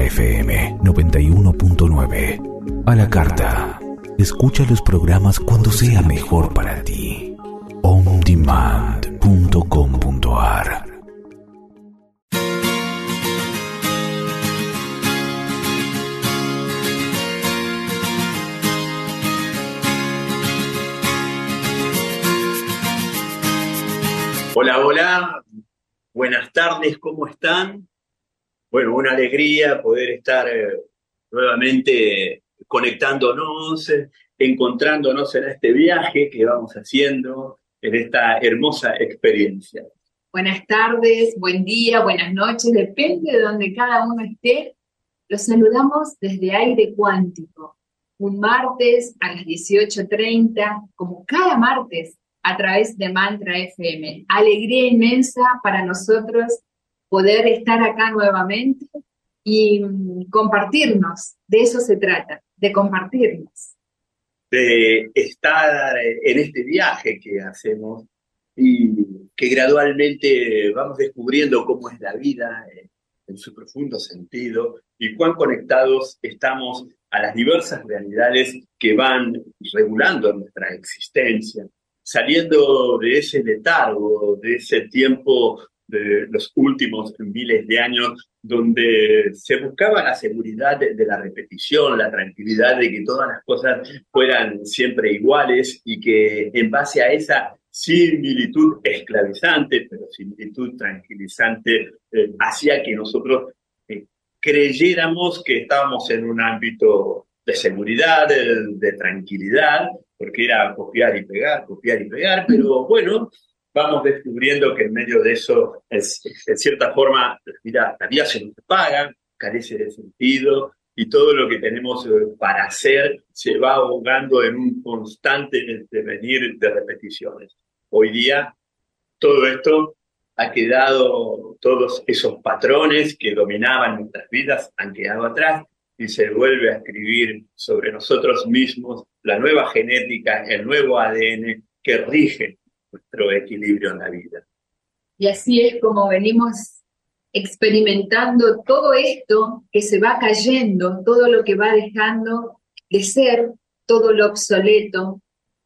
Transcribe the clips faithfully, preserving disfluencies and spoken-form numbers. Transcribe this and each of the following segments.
F M noventa y uno punto nueve. A la carta. Escucha los programas cuando sea mejor para ti. on demand punto com punto a r. Hola, hola, buenas tardes, ¿cómo están? Bueno, una alegría poder estar eh, nuevamente conectándonos, eh, encontrándonos en este viaje que vamos haciendo, en esta hermosa experiencia. Buenas tardes, buen día, buenas noches, depende de donde cada uno esté. Los saludamos desde Aire Cuántico, un martes a las dieciocho treinta, como cada martes, a través de Mantra F M. Alegría inmensa para nosotros poder estar acá nuevamente y mm, compartirnos. De eso se trata, de compartirnos. De estar en este viaje que hacemos y que gradualmente vamos descubriendo cómo es la vida en su profundo sentido y cuán conectados estamos a las diversas realidades que van regulando nuestra existencia, saliendo de ese letargo, de ese tiempo de los últimos miles de años, donde se buscaba la seguridad de, de la repetición, la tranquilidad de que todas las cosas fueran siempre iguales y que en base a esa similitud esclavizante, pero similitud tranquilizante, eh, hacía que nosotros eh, creyéramos que estábamos en un ámbito de seguridad, de, de tranquilidad, porque era copiar y pegar, copiar y pegar, pero bueno, vamos descubriendo que en medio de eso, es, en cierta forma, mira, la vida se nos paga, carece de sentido, y todo lo que tenemos para hacer se va ahogando en un constante devenir de repeticiones. Hoy día, todo esto ha quedado, todos esos patrones que dominaban nuestras vidas han quedado atrás, y se vuelve a escribir sobre nosotros mismos la nueva genética, el nuevo A D N que rige nuestro equilibrio en la vida. Y así es como venimos experimentando todo esto que se va cayendo, todo lo que va dejando de ser, todo lo obsoleto.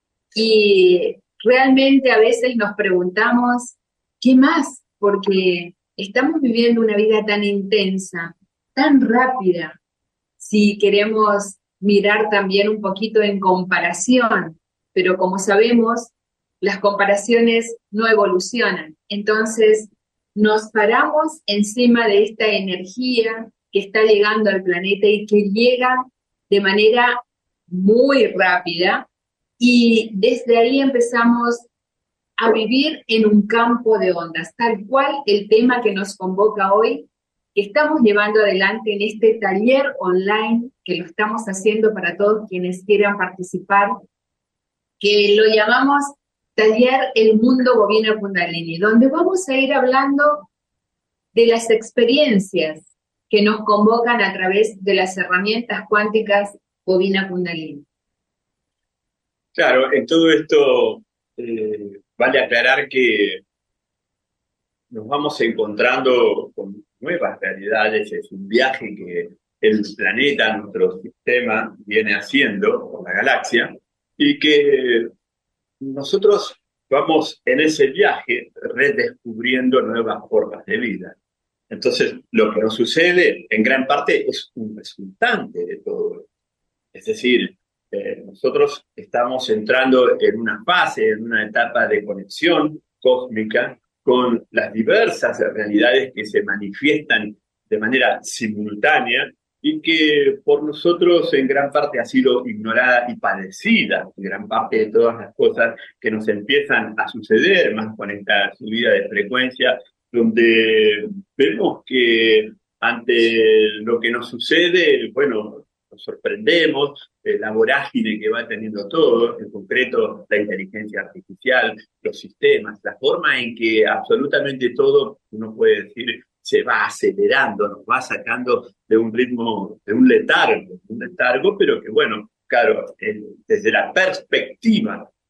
Y realmente a veces nos preguntamos, ¿qué más? Porque estamos viviendo una vida tan intensa, tan rápida. Si queremos mirar también un poquito en comparación, pero como sabemos, las comparaciones no evolucionan. Entonces, nos paramos encima de esta energía que está llegando al planeta y que llega de manera muy rápida, y desde ahí empezamos a vivir en un campo de ondas, tal cual el tema que nos convoca hoy, que estamos llevando adelante en este taller online, que lo estamos haciendo para todos quienes quieran participar, que lo llamamos Taller El Mundo Bovino Kundalini, donde vamos a ir hablando de las experiencias que nos convocan a través de las herramientas cuánticas Bovina Kundalini. Claro, en todo esto eh, vale aclarar que nos vamos encontrando con nuevas realidades. Es un viaje que el planeta, nuestro sistema, viene haciendo con la galaxia, y que nosotros vamos en ese viaje redescubriendo nuevas formas de vida. Entonces, lo que nos sucede en gran parte es un resultante de todo esto. Es decir, eh, nosotros estamos entrando en una fase, en una etapa de conexión cósmica con las diversas realidades que se manifiestan de manera simultánea y que por nosotros en gran parte ha sido ignorada y padecida. Gran parte de todas las cosas que nos empiezan a suceder, más con esta subida de frecuencia, donde vemos que ante lo que nos sucede, bueno, nos sorprendemos, eh, la vorágine que va teniendo todo, en concreto la inteligencia artificial, los sistemas, la forma en que absolutamente todo, uno puede decir, se va acelerando, nos va sacando de un ritmo, de un letargo, un letargo, pero que bueno, claro, eh, desde la perspectiva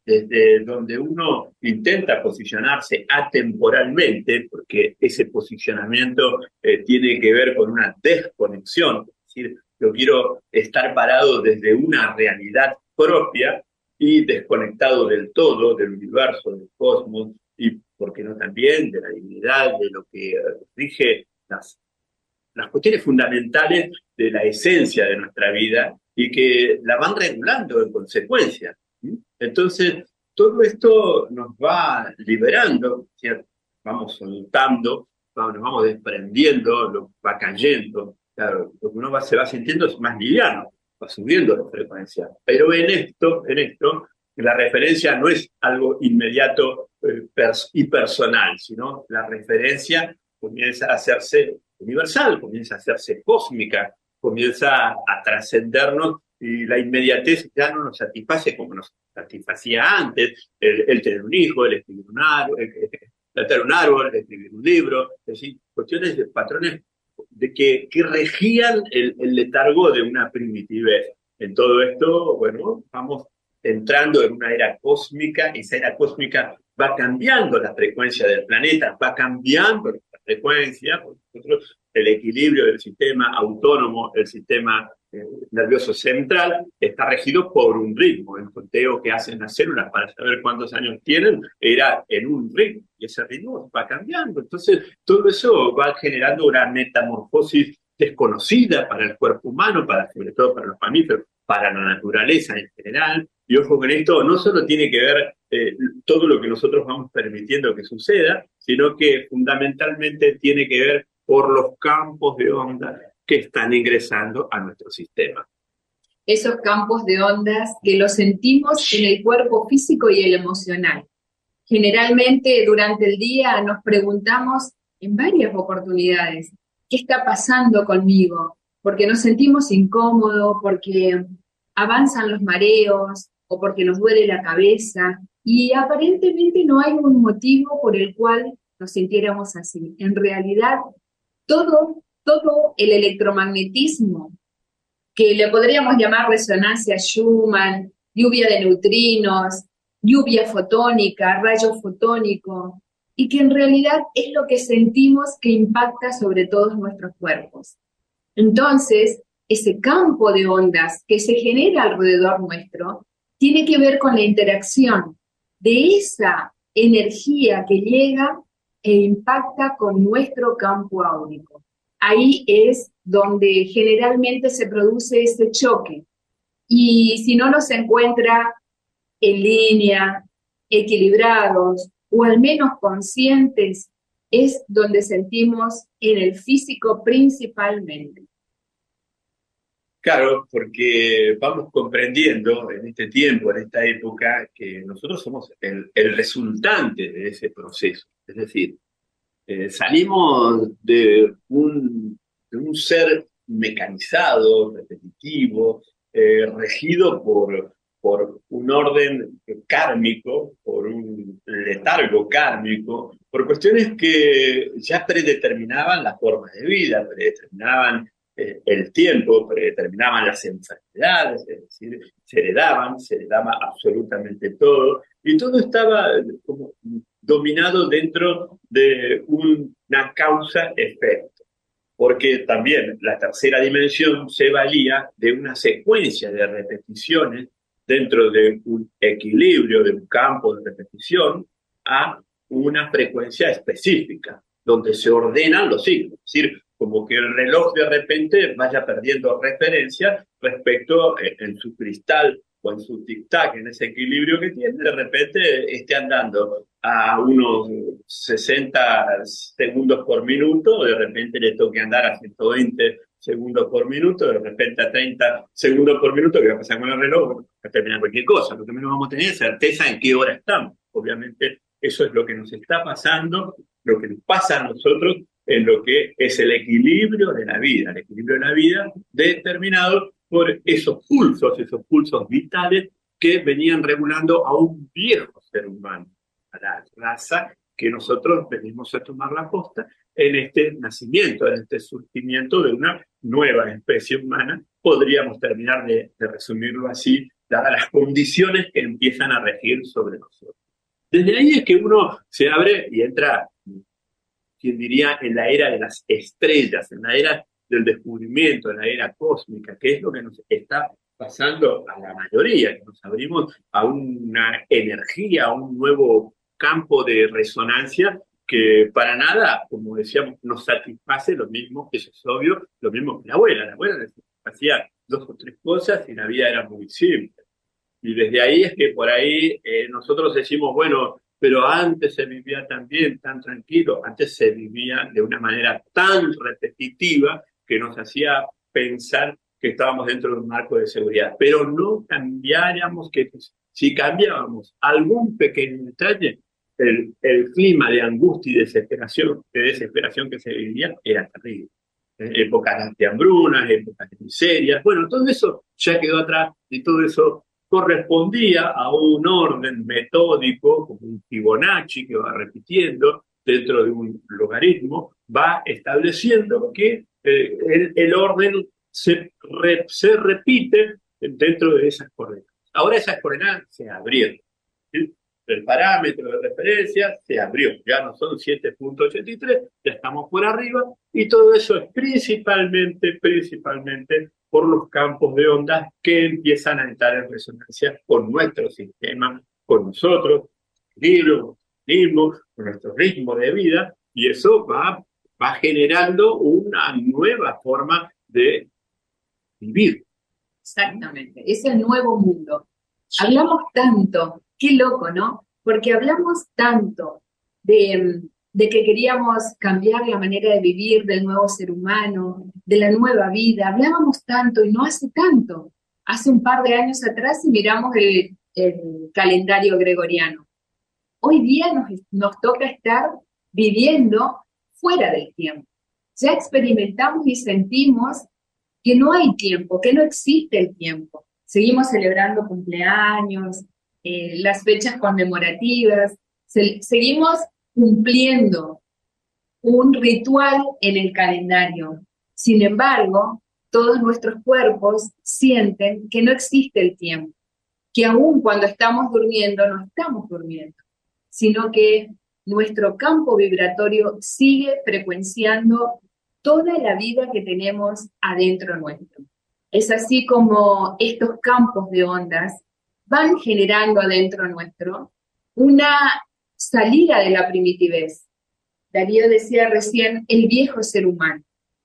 desde donde uno intenta posicionarse atemporalmente, porque ese posicionamiento eh, tiene que ver con una desconexión, es decir, yo quiero estar parado desde una realidad propia y desconectado del todo, del universo, del cosmos, y, por qué no también, de la divinidad, de lo que rige las, las cuestiones fundamentales de la esencia de nuestra vida y que la van regulando en consecuencia. Entonces, todo esto nos va liberando, ¿cierto? Vamos soltando, vamos, nos vamos desprendiendo, lo va cayendo. Claro, lo que uno va, se va sintiendo es más liviano, va subiendo la frecuencia. Pero en esto, en esto, la referencia no es algo inmediato eh, pers- y personal, sino la referencia comienza a hacerse universal, comienza a hacerse cósmica, comienza a, a trascendernos y la inmediatez ya no nos satisface como nos satisfacía antes, el, el tener un hijo, el escribir un árbol, el, el, el tener un árbol, el escribir un libro, es decir, cuestiones de patrones de que, que regían el, el letargo de una primitivez. En todo esto, bueno, vamos entrando en una era cósmica, esa era cósmica va cambiando la frecuencia del planeta, va cambiando la frecuencia, porque nosotros el equilibrio del sistema autónomo, el sistema eh, nervioso central, está regido por un ritmo. El conteo que hacen las células para saber cuántos años tienen era en un ritmo, y ese ritmo va cambiando. Entonces, todo eso va generando una metamorfosis desconocida para el cuerpo humano, para, sobre todo para los mamíferos, para la naturaleza en general. Y ojo con esto, no solo tiene que ver eh, todo lo que nosotros vamos permitiendo que suceda, sino que fundamentalmente tiene que ver por los campos de onda que están ingresando a nuestro sistema. Esos campos de ondas que los sentimos en el cuerpo físico y el emocional. Generalmente durante el día nos preguntamos en varias oportunidades, ¿qué está pasando conmigo? Porque nos sentimos incómodos, porque avanzan los mareos o porque nos duele la cabeza y aparentemente no hay un motivo por el cual nos sintiéramos así. En realidad, todo, todo el electromagnetismo, que le podríamos llamar resonancia Schumann, lluvia de neutrinos, lluvia fotónica, rayo fotónico, y que en realidad es lo que sentimos que impacta sobre todos nuestros cuerpos. Entonces, ese campo de ondas que se genera alrededor nuestro tiene que ver con la interacción de esa energía que llega e impacta con nuestro campo áurico. Ahí es donde generalmente se produce ese choque. Y si no nos encuentra en línea, equilibrados o al menos conscientes, es donde sentimos en el físico principalmente. Claro, porque vamos comprendiendo en este tiempo, en esta época, que nosotros somos el, el resultante de ese proceso. Es decir, eh, salimos de un, de un ser mecanizado, repetitivo, eh, regido por, por un orden kármico, por un letargo kármico, por cuestiones que ya predeterminaban las formas de vida, predeterminaban el tiempo, predeterminaban las enfermedades, es decir, se heredaban, se heredaba absolutamente todo, y todo estaba como dominado dentro de una causa-efecto, porque también la tercera dimensión se valía de una secuencia de repeticiones dentro de un equilibrio, de un campo de repetición, a una frecuencia específica, donde se ordenan los ciclos, es decir, como que el reloj de repente vaya perdiendo referencia respecto en, en su cristal o en su tic-tac, en ese equilibrio que tiene, de repente esté andando a unos sesenta segundos por minuto, de repente le toque andar a ciento veinte segundos por minuto, de repente a treinta segundos por minuto, ¿qué va a pasar con el reloj? Va a terminar cualquier cosa, lo que menos vamos a tener es certeza en qué hora estamos. Obviamente eso es lo que nos está pasando, lo que nos pasa a nosotros en lo que es el equilibrio de la vida, el equilibrio de la vida determinado por esos pulsos, esos pulsos vitales que venían regulando a un viejo ser humano, a la raza que nosotros venimos a tomar la posta en este nacimiento, en este surgimiento de una nueva especie humana. Podríamos terminar de, de resumirlo así dadas las condiciones que empiezan a regir sobre nosotros. Desde ahí es que uno se abre y entra, quien diría, en la era de las estrellas, en la era del descubrimiento, en la era cósmica, que es lo que nos está pasando a la mayoría, que nos abrimos a una energía, a un nuevo campo de resonancia que para nada, como decíamos, nos satisface lo mismo, eso es obvio, lo mismo que la abuela. La abuela hacía dos o tres cosas y la vida era muy simple. Y desde ahí es que por ahí eh, nosotros decimos, bueno, pero antes se vivía tan bien, tan tranquilo, antes se vivía de una manera tan repetitiva que nos hacía pensar que estábamos dentro de un marco de seguridad. Pero no cambiáramos, que si cambiábamos algún pequeño detalle, el, el clima de angustia y desesperación, de desesperación que se vivía era terrible. Épocas de hambrunas, épocas de miserias, bueno, todo eso ya quedó atrás y todo eso correspondía a un orden metódico, como un Fibonacci que va repitiendo dentro de un logaritmo, va estableciendo que eh, el, el orden se, re, se repite dentro de esas coordenadas. Ahora esas coordenadas se abrieron, ¿sí? El parámetro de referencia se abrió, ya no son siete punto ochenta y tres, ya estamos por arriba, y todo eso es principalmente, principalmente por los campos de ondas que empiezan a entrar en resonancia con nuestro sistema, con nosotros, libro, ritmo, con nuestro ritmo de vida, y eso va, va generando una nueva forma de vivir. Exactamente, es el nuevo mundo. Hablamos tanto, qué loco, ¿no? Porque hablamos tanto de, de que queríamos cambiar la manera de vivir del nuevo ser humano, de la nueva vida. Hablábamos tanto y no hace tanto. Hace un par de años atrás y miramos el, el calendario gregoriano. Hoy día nos, nos toca estar viviendo fuera del tiempo. Ya experimentamos y sentimos que no hay tiempo, que no existe el tiempo. Seguimos celebrando cumpleaños, eh, las fechas conmemorativas, se, seguimos cumpliendo un ritual en el calendario. Sin embargo, todos nuestros cuerpos sienten que no existe el tiempo, que aún cuando estamos durmiendo no estamos durmiendo, sino que nuestro campo vibratorio sigue frecuenciando toda la vida que tenemos adentro nuestro. Es así como estos campos de ondas van generando adentro nuestro una salida de la primitivez. Darío decía recién, el viejo ser humano.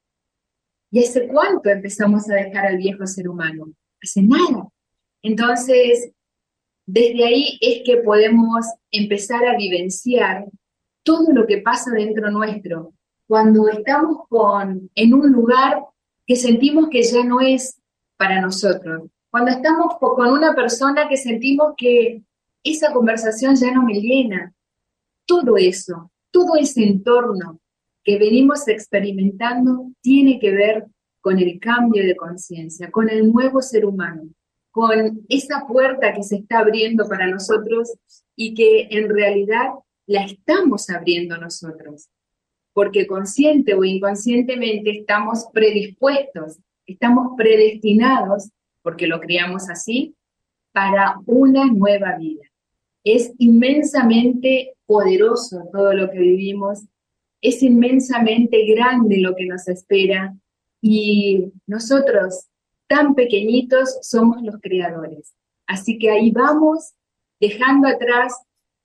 ¿Y hace cuánto empezamos a dejar al viejo ser humano? Hace nada. Entonces, desde ahí es que podemos empezar a vivenciar todo lo que pasa dentro nuestro, cuando estamos con, en un lugar que sentimos que ya no es para nosotros, cuando estamos con una persona que sentimos que esa conversación ya no me llena, todo eso, todo ese entorno que venimos experimentando tiene que ver con el cambio de conciencia, con el nuevo ser humano, con esa puerta que se está abriendo para nosotros y que en realidad la estamos abriendo nosotros, porque consciente o inconscientemente estamos predispuestos, estamos predestinados, porque lo creamos así, para una nueva vida. Es inmensamente poderoso todo lo que vivimos, es inmensamente grande lo que nos espera, y nosotros, tan pequeñitos, somos los creadores. Así que ahí vamos, dejando atrás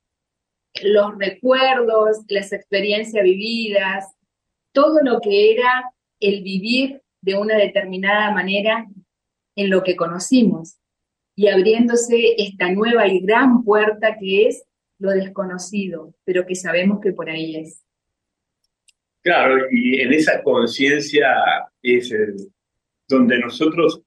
los recuerdos, las experiencias vividas, todo lo que era el vivir de una determinada manera en lo que conocimos, y abriéndose esta nueva y gran puerta que es lo desconocido, pero que sabemos que por ahí es. Claro, y en esa conciencia es el, donde nosotros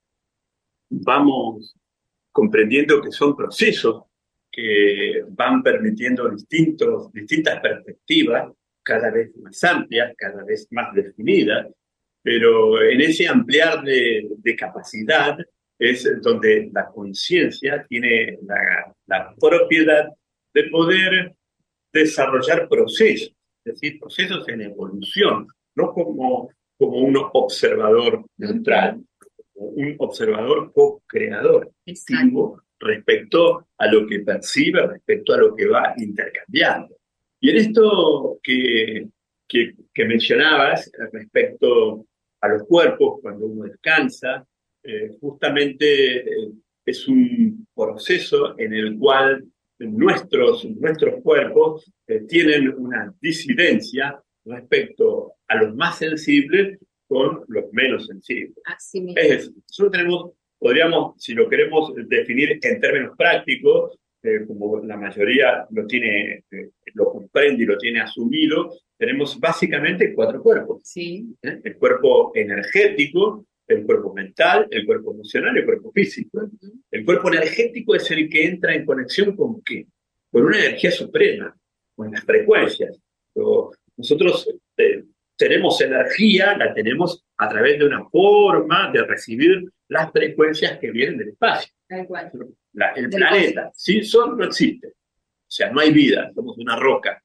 vamos comprendiendo que son procesos que van permitiendo distintos, distintas perspectivas, cada vez más amplias, cada vez más definidas, pero en ese ampliar de, de capacidad es donde la conciencia tiene la, la propiedad de poder desarrollar procesos, es decir, procesos en evolución, no como, como un observador neutral, como un observador co-creador activo respecto a lo que percibe, respecto a lo que va intercambiando. Y en esto que, que, que mencionabas respecto a los cuerpos, cuando uno descansa, eh, justamente eh, es un proceso en el cual nuestros, nuestros cuerpos eh, tienen una disidencia respecto a los más sensibles con los menos sensibles. Así mismo. Es decir, nosotros tenemos, podríamos, si lo queremos definir en términos prácticos, eh, como la mayoría lo tiene, eh, lo comprende y lo tiene asumido, tenemos básicamente cuatro cuerpos. Sí. ¿Eh? El cuerpo energético, el cuerpo mental, el cuerpo emocional y el cuerpo físico. Uh-huh. El cuerpo energético es el que entra en conexión con ¿qué? Con una energía suprema, con las frecuencias. Pero nosotros eh, tenemos energía, la tenemos a través de una forma de recibir las frecuencias que vienen del espacio. Tal cual. La, el del planeta, cosmos. Sin sol no existe. O sea, no hay vida, somos una roca.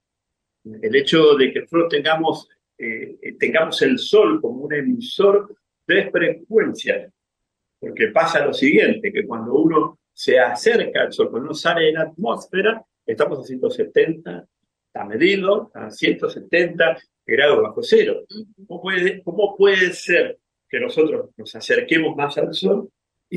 El hecho de que nosotros tengamos, eh, tengamos el sol como un emisor de frecuencias, porque pasa lo siguiente, que cuando uno se acerca al sol, cuando uno sale de la atmósfera, estamos a ciento setenta, está medido, a ciento setenta grados bajo cero. ¿Cómo puede, cómo puede ser que nosotros nos acerquemos más al sol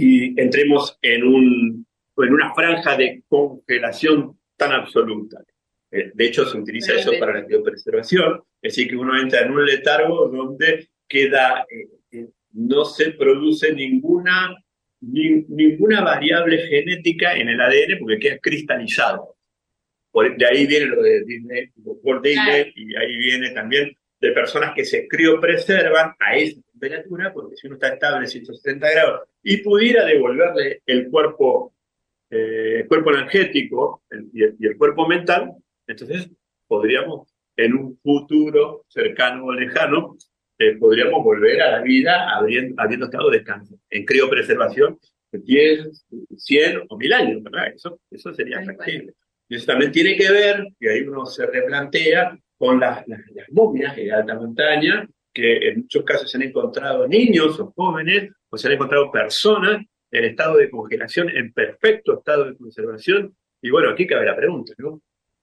y entremos en, un, en una franja de congelación tan absoluta? De hecho, se utiliza eso para la criopreservación, es decir, que uno entra en un letargo donde queda, eh, no se produce ninguna, ni, ninguna variable genética en el A D N porque queda cristalizado. Por, de ahí viene lo de Disney, Walt Disney, y ahí viene también de personas que se criopreservan a esa temperatura, porque si uno está estable a ciento setenta grados y pudiera devolverle el cuerpo, eh, el cuerpo energético el, y, el, y el cuerpo mental, entonces podríamos, en un futuro cercano o lejano, eh, podríamos volver a la vida habiendo, habiendo estado descanso, en criopreservación de diez, cien o mil años, ¿verdad? Eso, eso sería factible. Y eso también tiene que ver, y ahí uno se replantea, con las, las, las momias de alta montaña, que en muchos casos se han encontrado niños o jóvenes, o se han encontrado personas en estado de congelación, en perfecto estado de conservación. Y bueno, aquí cabe la pregunta, ¿no?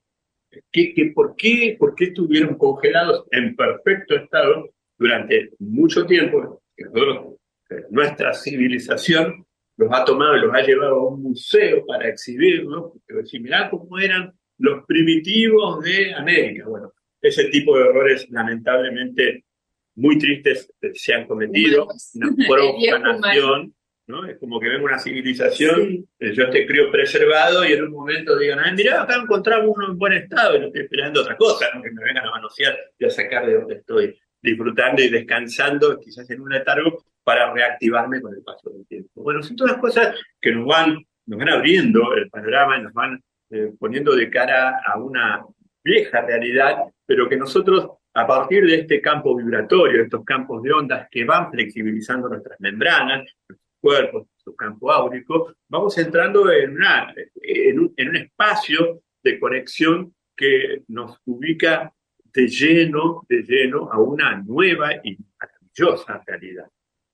¿Qué, qué, por, qué, ¿Por qué estuvieron congelados en perfecto estado durante mucho tiempo? Que nosotros, nuestra civilización los ha tomado y los ha llevado a un museo para exhibirlos, porque decir, mirá cómo eran los primitivos de América. Bueno, ese tipo de errores lamentablemente muy tristes se han cometido, una profanación, ¿no? Es como que ven una civilización, sí. Yo esté criopreservado y en un momento digan, ay, mirá, acá encontramos uno en buen estado y no estoy esperando otra cosa, ¿no? Que me vengan a manosear y a sacar de donde estoy disfrutando y descansando, quizás en un letargo, para reactivarme con el paso del tiempo. Bueno, son todas cosas que nos van, nos van abriendo el panorama y nos van eh, poniendo de cara a una vieja realidad, pero que nosotros, a partir de este campo vibratorio, de estos campos de ondas que van flexibilizando nuestras membranas, nuestros cuerpos, nuestro campo áurico, vamos entrando en, una, en, un, en un espacio de conexión que nos ubica de lleno, de lleno a una nueva y maravillosa realidad.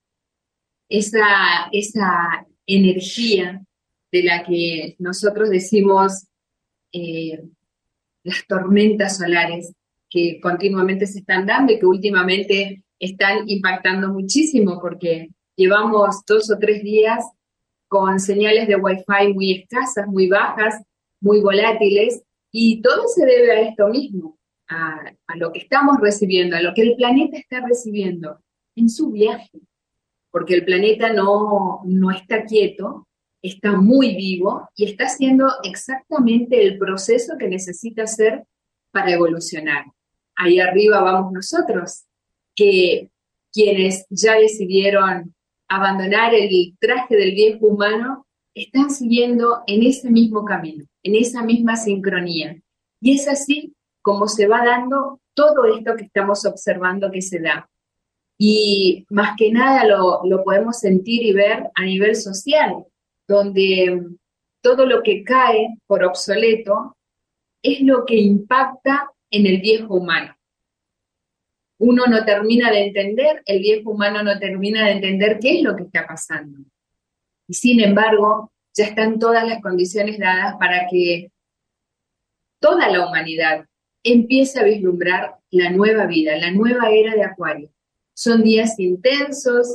Esa, esa energía de la que nosotros decimos eh, las tormentas solares que continuamente se están dando y que últimamente están impactando muchísimo porque llevamos dos o tres días con señales de Wi-Fi muy escasas, muy bajas, muy volátiles, y todo se debe a esto mismo, a, a lo que estamos recibiendo, a lo que el planeta está recibiendo en su viaje. Porque el planeta no, no está quieto, está muy vivo y está haciendo exactamente el proceso que necesita hacer para evolucionar. Ahí arriba vamos nosotros, que quienes ya decidieron abandonar el traje del viejo humano, están siguiendo en ese mismo camino, en esa misma sincronía. Y es así como se va dando todo esto que estamos observando que se da. Y más que nada lo, lo podemos sentir y ver a nivel social, donde todo lo que cae por obsoleto es lo que impacta en el viejo humano. uno no termina de entender, el viejo humano no termina de entender qué es lo que está pasando. Y sin embargo, ya están todas las condiciones dadas para que toda la humanidad empiece a vislumbrar la nueva vida, la nueva era de Acuario. Son días intensos,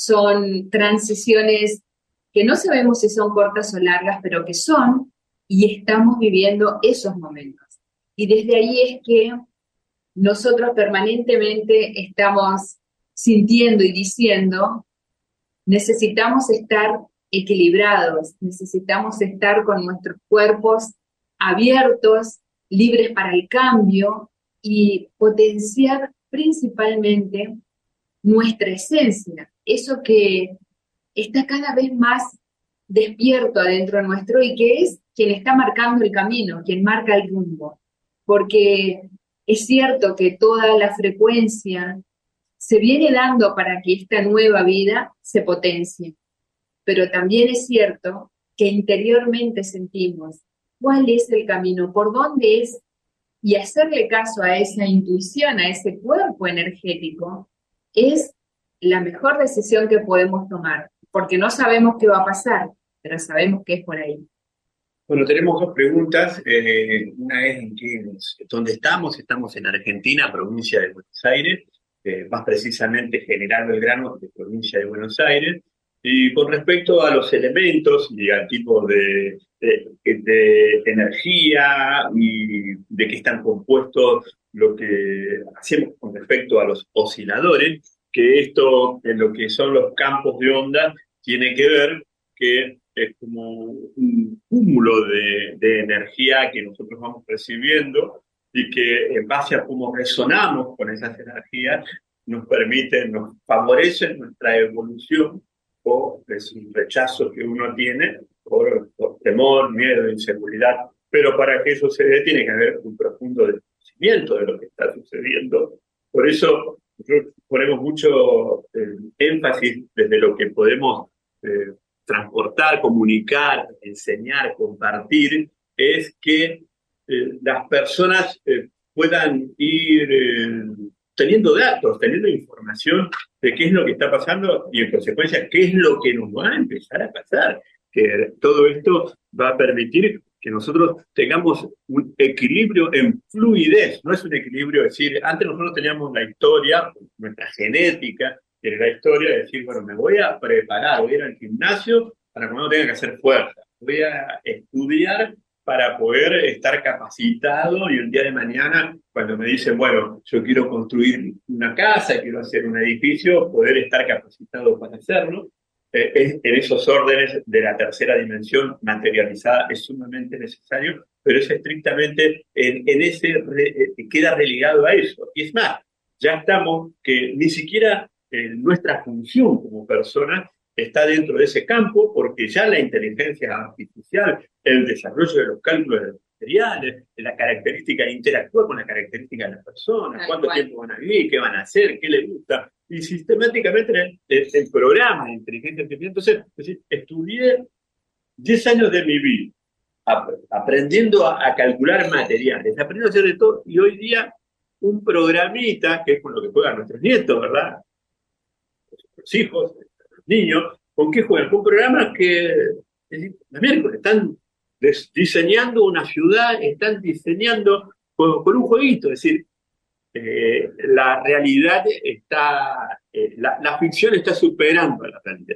son transiciones que no sabemos si son cortas o largas, pero que son, y estamos viviendo esos momentos. Y desde ahí es que nosotros permanentemente estamos sintiendo y diciendo, necesitamos estar equilibrados, necesitamos estar con nuestros cuerpos abiertos, libres para el cambio y potenciar principalmente nuestra esencia, eso que está cada vez más despierto adentro nuestro y que es quien está marcando el camino, quien marca el rumbo. Porque es cierto que toda la frecuencia se viene dando para que esta nueva vida se potencie, pero también es cierto que interiormente sentimos cuál es el camino, por dónde es, y hacerle caso a esa intuición, a ese cuerpo energético, es la mejor decisión que podemos tomar, porque no sabemos qué va a pasar, pero sabemos que es por ahí. Bueno, tenemos dos preguntas. Eh, una es en qué, dónde estamos. Estamos en Argentina, provincia de Buenos Aires, eh, más precisamente General Belgrano, de provincia de Buenos Aires. Y con respecto a los elementos y al tipo de, de, de energía y de qué están compuestos, lo que hacemos con respecto a los osciladores, que esto en lo que son los campos de onda tiene que ver que es como un cúmulo de, de energía que nosotros vamos percibiendo y que en base a cómo resonamos con esas energías nos permiten, nos favorecen nuestra evolución o es un rechazo que uno tiene por, por temor, miedo, inseguridad. Pero para que eso se dé tiene que haber un profundo desconocimiento de lo que está sucediendo. Por eso nosotros ponemos mucho eh, énfasis desde lo que podemos eh, transportar, comunicar, enseñar, compartir, es que eh, las personas eh, puedan ir eh, teniendo datos, teniendo información de qué es lo que está pasando y en consecuencia qué es lo que nos va a empezar a pasar. Que todo esto va a permitir que nosotros tengamos un equilibrio en fluidez. No es un equilibrio, es decir, antes nosotros teníamos la historia, nuestra genética, que era la historia de decir, bueno, me voy a preparar, voy a ir al gimnasio para cuando tenga que hacer fuerza, voy a estudiar para poder estar capacitado y el día de mañana, cuando me dicen, bueno, yo quiero construir una casa, quiero hacer un edificio, poder estar capacitado para hacerlo. Eh, es, en esos órdenes de la tercera dimensión materializada es sumamente necesario, pero es estrictamente en, en ese, re, eh, queda relegado a eso. Y es más, ya estamos que ni siquiera eh, nuestra función como personas está dentro de ese campo, porque ya la inteligencia artificial, el desarrollo de los cálculos de los materiales, la característica interactúa con la característica de las personas, cuánto tiempo van a vivir, qué van a hacer, qué les gusta, y sistemáticamente en el, el programa de inteligencia artificial. Entonces, es decir, estudié diez años de mi vida ap aprendiendo a, a calcular materiales, aprendiendo a hacer de todo, y hoy día un programita, que es con lo que juegan nuestros nietos, ¿verdad? Nuestros hijos, nuestros niños, ¿con qué juegan? Con programas que, es decir, la miércoles están diseñando una ciudad, están diseñando con, con un jueguito, es decir, eh, la realidad está, eh, la, la ficción está superando a la realidad.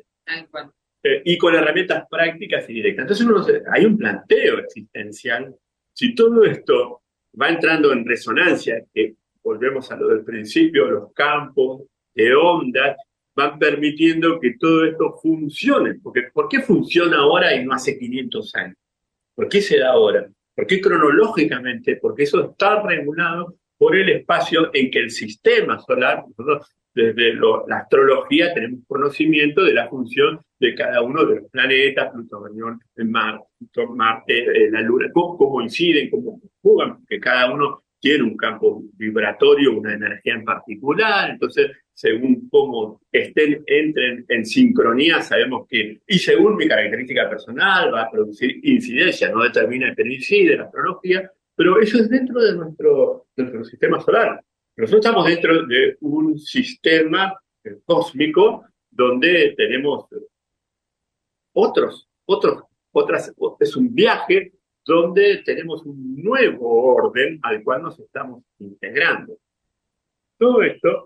Eh, y con herramientas prácticas y directas. Entonces uno, hay un planteo existencial. Si todo esto va entrando en resonancia, que volvemos a lo del principio, los campos de ondas van permitiendo que todo esto funcione. Porque, ¿por qué funciona ahora y no hace quinientos años? ¿Por qué se da ahora? ¿Por qué cronológicamente? Porque eso está regulado por el espacio en que el sistema solar, nosotros desde lo, la astrología tenemos conocimiento de la función de cada uno de los planetas, Plutón, Marte, Marte, la Luna, cómo, cómo inciden, cómo conjugan, porque cada uno tiene un campo vibratorio, una energía en particular. Entonces, según cómo estén, entren en sincronía, sabemos que, y según mi característica personal, va a producir incidencia, no determina el que incide la astrología, pero eso es dentro de nuestro, de nuestro sistema solar. Nosotros estamos dentro de un sistema eh, cósmico donde tenemos otros, otros, otras, es un viaje donde tenemos un nuevo orden al cual nos estamos integrando. Todo esto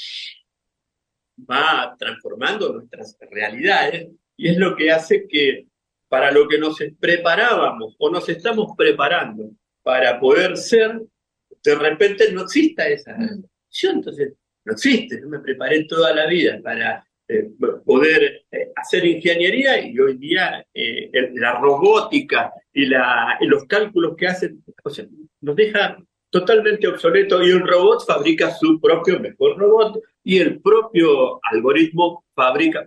va transformando nuestras realidades y es lo que hace que para lo que nos preparábamos o nos estamos preparando para poder ser, de repente no exista esa opción. Entonces, no existe. Yo me preparé toda la vida para eh, poder eh, hacer ingeniería y hoy día eh, el, la robótica y, la, y los cálculos que hacen, o sea, nos deja totalmente obsoleto y un robot fabrica su propio mejor robot y el propio algoritmo fabrica.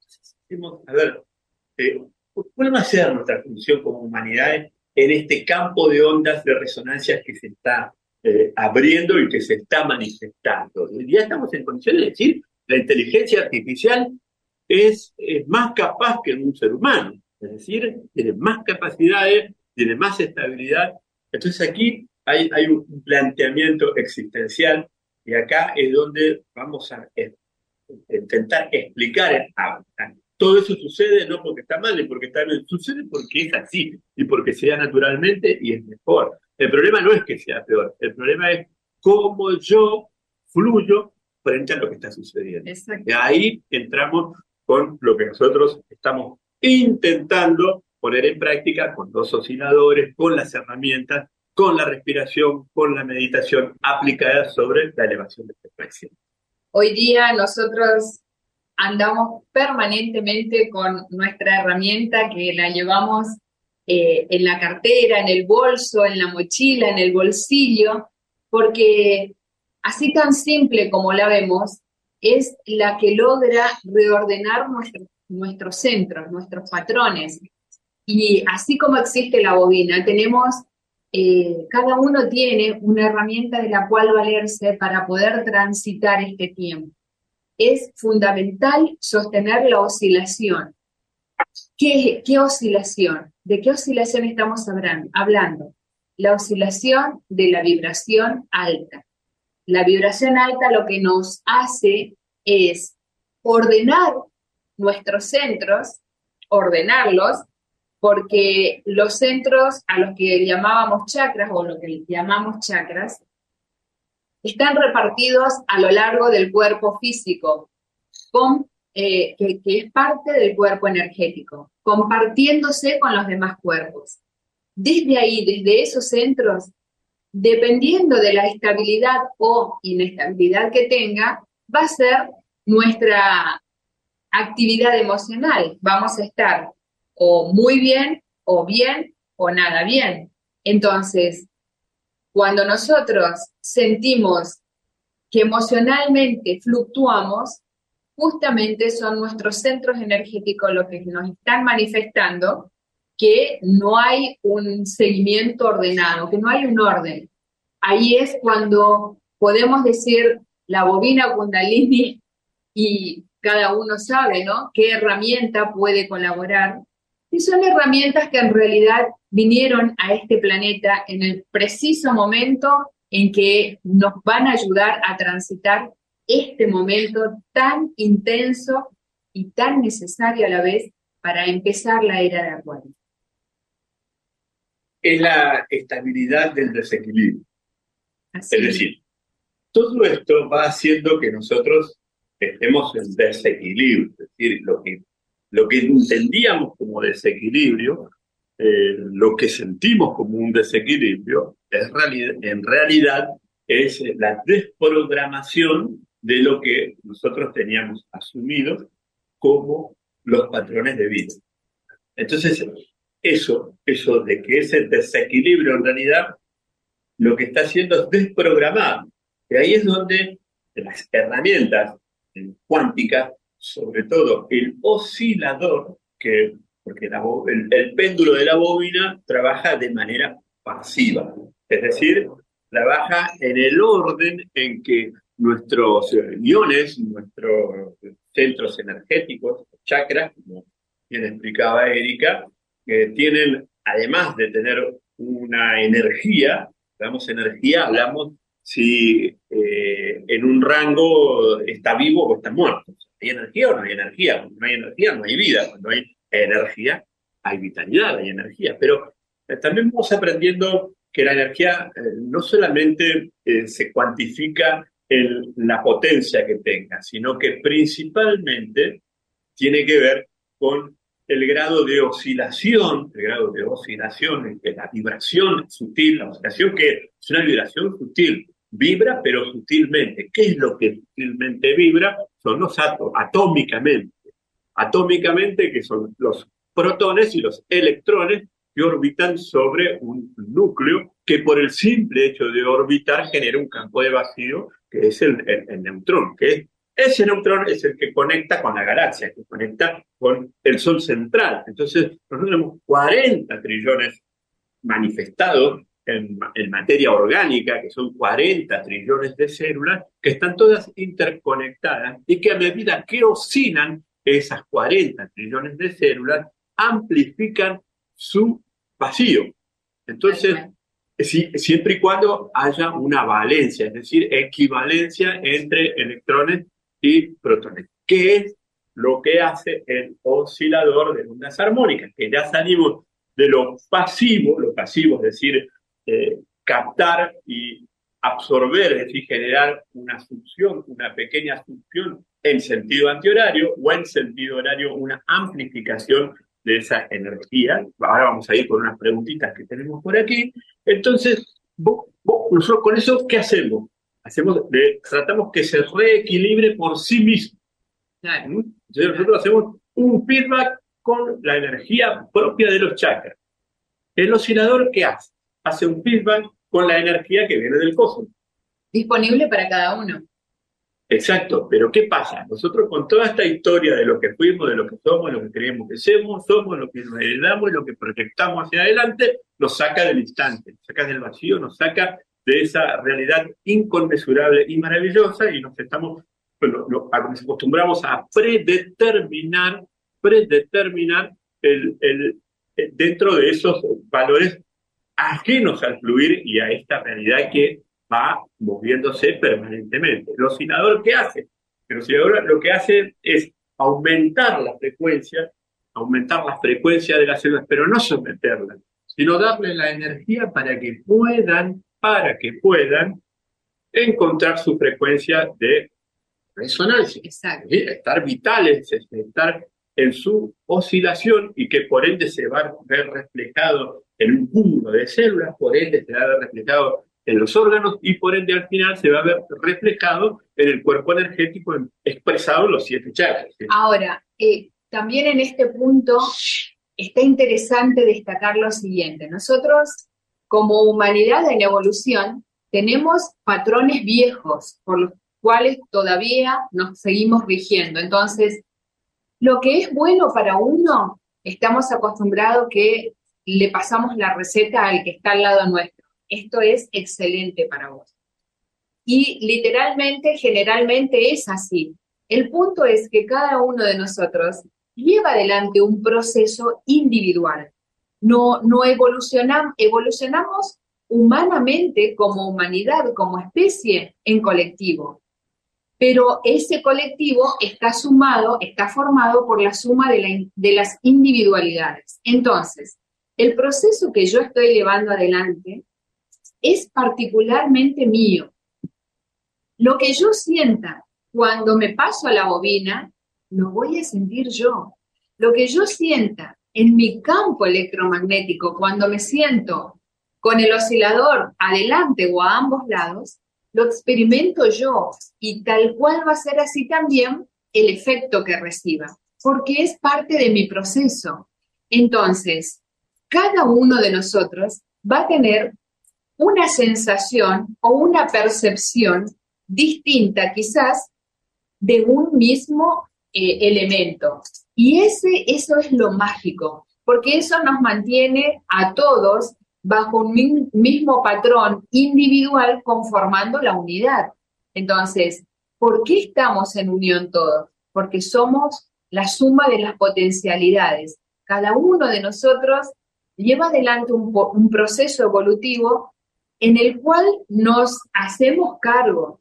A ver, eh, ¿cuál va a ser nuestra función como humanidades en este campo de ondas de resonancia que se está eh, abriendo y que se está manifestando? Hoy día estamos en condiciones de decir la inteligencia artificial es, es más capaz que un ser humano, es decir, tiene más capacidades, tiene más estabilidad. Entonces aquí hay, hay un planteamiento existencial y acá es donde vamos a eh, intentar explicar ah, todo eso sucede no porque está mal ni porque está bien, sucede porque es así y porque se da naturalmente y es mejor. El problema no es que sea peor, el problema es cómo yo fluyo frente a lo que está sucediendo. Exacto. Y ahí entramos con lo que nosotros estamos intentando poner en práctica con los osciladores, con las herramientas, con la respiración, con la meditación aplicada sobre la elevación de frecuencia. Hoy día nosotros andamos permanentemente con nuestra herramienta que la llevamos eh, en la cartera, en el bolso, en la mochila, en el bolsillo, porque así tan simple como la vemos, es la que logra reordenar nuestro, nuestros centros, nuestros patrones. Y así como existe la bobina, tenemos, eh, cada uno tiene una herramienta de la cual valerse para poder transitar este tiempo. Es fundamental sostener la oscilación. ¿Qué, qué oscilación? ¿De qué oscilación estamos hablando? La oscilación de la vibración alta. La vibración alta lo que nos hace es ordenar nuestros centros, ordenarlos, porque los centros a los que llamábamos chakras, o lo que llamamos chakras, están repartidos a lo largo del cuerpo físico, con, eh, que, que es parte del cuerpo energético, compartiéndose con los demás cuerpos. Desde ahí, desde esos centros, dependiendo de la estabilidad o inestabilidad que tenga, va a ser nuestra actividad emocional. Vamos a estar o muy bien, o bien, o nada bien. Entonces, cuando nosotros sentimos que emocionalmente fluctuamos, justamente son nuestros centros energéticos los que nos están manifestando que no hay un seguimiento ordenado, que no hay un orden. Ahí es cuando podemos decir la bobina Kundalini y cada uno sabe, ¿no?, qué herramienta puede colaborar. Y son herramientas que en realidad vinieron a este planeta en el preciso momento en que nos van a ayudar a transitar este momento tan intenso y tan necesario a la vez para empezar la era de Acuario. Es la estabilidad del desequilibrio. Así es decir, todo esto va haciendo que nosotros estemos en desequilibrio, es decir, lo que, lo que entendíamos como desequilibrio, eh, lo que sentimos como un desequilibrio, es realidad, en realidad es la desprogramación de lo que nosotros teníamos asumido como los patrones de vida. Entonces, eso, eso de que ese desequilibrio en realidad lo que está haciendo es desprogramar. Y ahí es donde las herramientas cuánticas, sobre todo el oscilador, que, porque la, el, el péndulo de la bobina trabaja de manera pasiva, es decir, trabaja en el orden en que nuestros iones, nuestros centros energéticos, chakras, como bien explicaba Erika, que tienen, además de tener una energía, hablamos energía, hablamos si eh, en un rango está vivo o está muerto. ¿Hay energía o no hay energía? Cuando no hay energía, no hay vida. Cuando hay energía, hay vitalidad, hay energía. Pero eh, también vamos aprendiendo que la energía eh, no solamente eh, se cuantifica en la potencia que tenga, sino que principalmente tiene que ver con el grado de oscilación, el grado de oscilación, de la vibración sutil, la oscilación que es una vibración sutil, vibra pero sutilmente. ¿Qué es lo que sutilmente vibra? Son los átomos, atómicamente. Atómicamente, que son los protones y los electrones que orbitan sobre un núcleo que por el simple hecho de orbitar genera un campo de vacío que es el, el, el neutrón, que es ese neutrón es el que conecta con la galaxia, que conecta con el Sol central. Entonces, nosotros tenemos cuarenta trillones manifestados en, en materia orgánica, que son cuarenta trillones de células, que están todas interconectadas y que a medida que oscilan esas cuarenta trillones de células, amplifican su vacío. Entonces, si, siempre y cuando haya una valencia, es decir, equivalencia entre electrones y protones, que es lo que hace el oscilador de ondas armónicas, que ya salimos de lo pasivo, lo pasivo es decir, eh, captar y absorber, es decir, generar una succión, una pequeña succión en sentido antihorario o en sentido horario una amplificación de esa energía. Ahora vamos a ir con unas preguntitas que tenemos por aquí. Entonces, vos, vos, nosotros con eso, ¿qué hacemos? Hacemos de, tratamos que se reequilibre por sí mismo. Claro. Entonces nosotros hacemos un feedback con la energía propia de los chakras. El oscilador, ¿qué hace? Hace un feedback con la energía que viene del cosmos. Disponible para cada uno. Exacto, pero ¿qué pasa? Nosotros con toda esta historia de lo que fuimos, de lo que somos, lo que creemos que somos, somos, lo que nos heredamos y lo que proyectamos hacia adelante, nos saca del instante, nos saca del vacío, nos saca de esa realidad inconmensurable y maravillosa y nos estamos, bueno, nos acostumbramos a predeterminar, predeterminar el, el, el, dentro de esos valores ajenos al fluir y a esta realidad que va moviéndose permanentemente. ¿El oscilador qué hace? El oscilador lo que hace es aumentar la frecuencia, aumentar la frecuencia de las células, pero no someterlas, sino darle la energía para que puedan, para que puedan encontrar su frecuencia de resonancia. Exacto. ¿Sí? Estar vitales, estar en su oscilación y que por ende se va a ver reflejado en un cúmulo de células, por ende se va a ver reflejado en los órganos y por ende al final se va a ver reflejado en el cuerpo energético expresado en los siete chakras. ¿Sí? Ahora, eh, también en este punto está interesante destacar lo siguiente. Nosotros, como humanidad en evolución, tenemos patrones viejos por los cuales todavía nos seguimos rigiendo. Entonces, lo que es bueno para uno, estamos acostumbrados que le pasamos la receta al que está al lado nuestro. Esto es excelente para vos. Y literalmente, generalmente es así. El punto es que cada uno de nosotros lleva adelante un proceso individual. No, no evolucionamos, evolucionamos humanamente como humanidad, como especie, en colectivo. Pero ese colectivo está sumado, está formado por la suma de, la, de las individualidades. Entonces, el proceso que yo estoy llevando adelante es particularmente mío. Lo que yo sienta cuando me paso a la bobina, lo voy a sentir yo. Lo que yo sienta en mi campo electromagnético, cuando me siento con el oscilador adelante o a ambos lados, lo experimento yo. Y tal cual va a ser así también el efecto que reciba, porque es parte de mi proceso. Entonces, cada uno de nosotros va a tener una sensación o una percepción distinta quizás de un mismo eh, elemento. Y ese, eso es lo mágico, porque eso nos mantiene a todos bajo un mi- mismo patrón individual conformando la unidad. Entonces, ¿por qué estamos en unión todos? Porque somos la suma de las potencialidades. Cada uno de nosotros lleva adelante un, un proceso evolutivo en el cual nos hacemos cargo.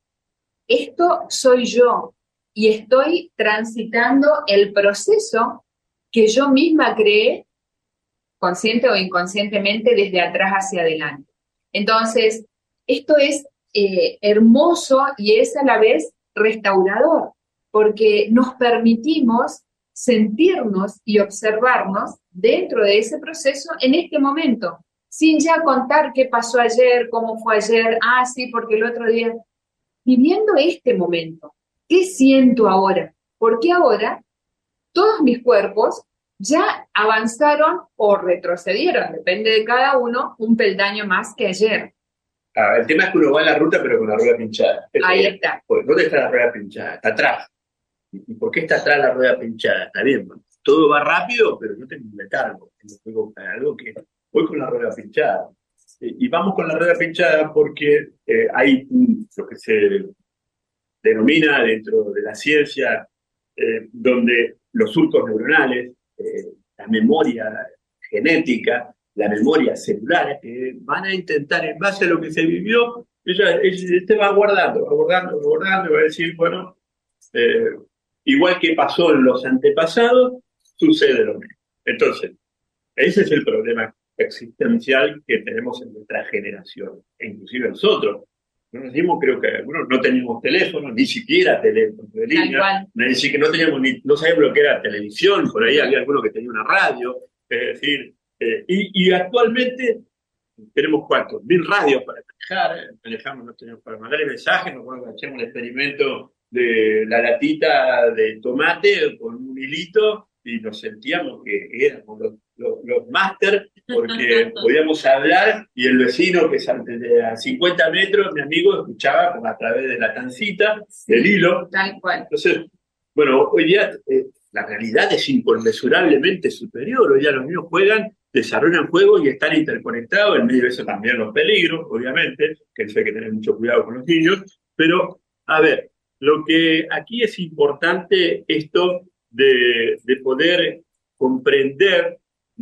Esto soy yo y estoy transitando el proceso que yo misma creé, consciente o inconscientemente, desde atrás hacia adelante. Entonces, esto es eh, hermoso y es a la vez restaurador, porque nos permitimos sentirnos y observarnos dentro de ese proceso en este momento, sin ya contar qué pasó ayer, cómo fue ayer, ah, sí, porque el otro día, viviendo este momento, ¿qué siento ahora? Porque ahora todos mis cuerpos ya avanzaron o retrocedieron, depende de cada uno, un peldaño más que ayer. Ah, el tema es que uno va en la ruta pero con la rueda pinchada. Ahí está. ¿Dónde está la rueda pinchada? Está atrás. ¿Y por qué está atrás la rueda pinchada? Está bien, todo va rápido, pero no tengo un letargo. Tengo algo que voy con la rueda pinchada. Y vamos con la rueda pinchada porque eh, hay un, lo que se denomina dentro de la ciencia, eh, donde los surcos neuronales, eh, la memoria genética, la memoria celular, eh, van a intentar, en base a lo que se vivió, ella, este va guardando, va guardando, va guardando, y va a decir, bueno, eh, igual que pasó en los antepasados, sucede lo mismo. Entonces, ese es el problema existencial que tenemos en nuestra generación, e inclusive nosotros. No nos dimos, creo que algunos no teníamos teléfono, ni siquiera teléfono de línea, ni siquiera no teníamos ni, no sabíamos lo que era televisión, por ahí había algunos que tenían una radio, es decir, eh, y, y actualmente tenemos cuántos, mil radios para manejar, manejamos, no tenemos para mandar mensajes, nos acuerdo que hacíamos el experimento de la latita de tomate con un hilito y nos sentíamos que éramos los, los, los máster porque podíamos hablar y el vecino que a cincuenta metros, mi amigo, escuchaba a través de la tancita, del hilo. Tal cual. Entonces, bueno, hoy día eh, la realidad es inconmensurablemente superior. Hoy día los niños juegan, desarrollan juegos y están interconectados. En medio de eso también los peligros, obviamente, que eso hay que tener mucho cuidado con los niños. Pero, a ver, lo que aquí es importante, esto de, de poder comprender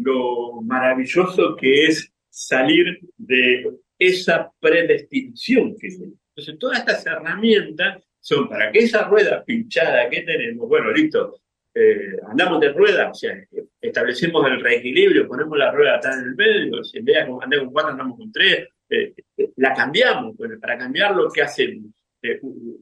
lo maravilloso que es salir de esa predestinación que tenemos. Entonces, todas estas herramientas son para que esa rueda pinchada que tenemos, bueno, listo, eh, andamos de rueda, o sea, establecemos el reequilibrio, ponemos la rueda atrás en el medio, si en vez de andar con cuatro andamos con tres, eh, eh, la cambiamos. Bueno, para cambiarlo, ¿qué hacemos? Eh,